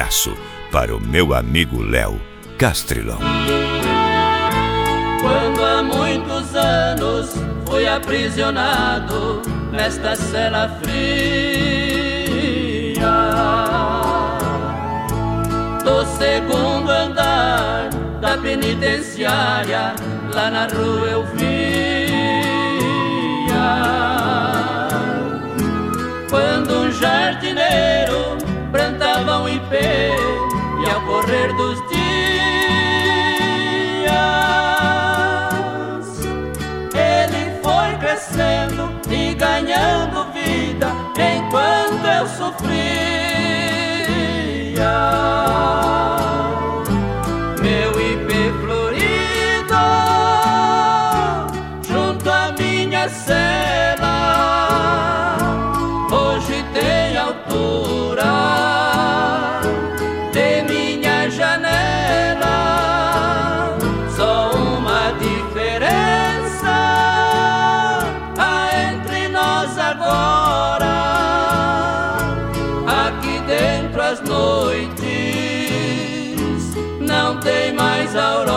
abraço para o meu amigo Léo Castrilão. Quando há muitos anos fui aprisionado nesta cela fria do segundo andar da penitenciária, lá na rua eu via quando um jardineiro plantava um ipê e ao correr dos dias ele foi crescendo e ganhando vida enquanto eu sofria. Meu ipê florido junto à minha cela hoje tem altura de minha janela. Só uma diferença há entre nós agora. Aqui dentro as noites não tem mais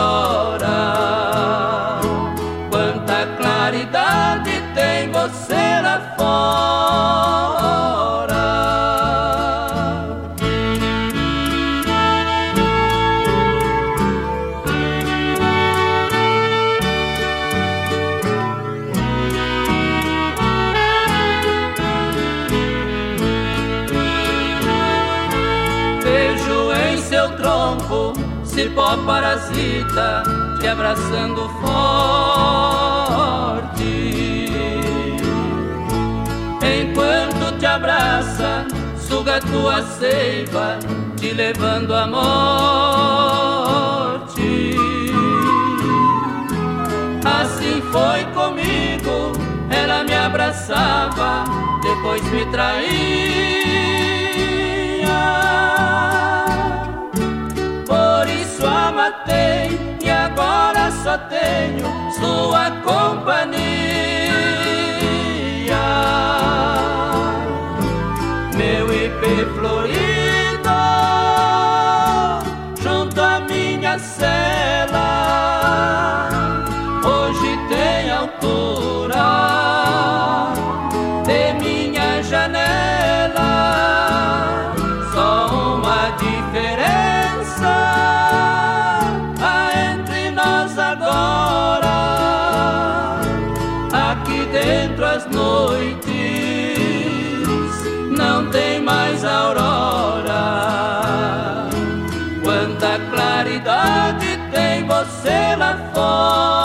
aurora. Quanta claridade tem você lá fora. Vejo em seu tronco cipó parasita te abraçando forte. Enquanto te abraça, suga tua seiva, te levando à morte. Assim foi comigo, ela me abraçava, depois me traía. Por isso a matei e agora só tenho sua companhia. Meu ipê florido junto à minha cela hoje tem altura de minha janela. Só uma diferença há entre nós agora. Aqui dentro as noites não tem mais aurora. Quanta claridade tem você lá fora.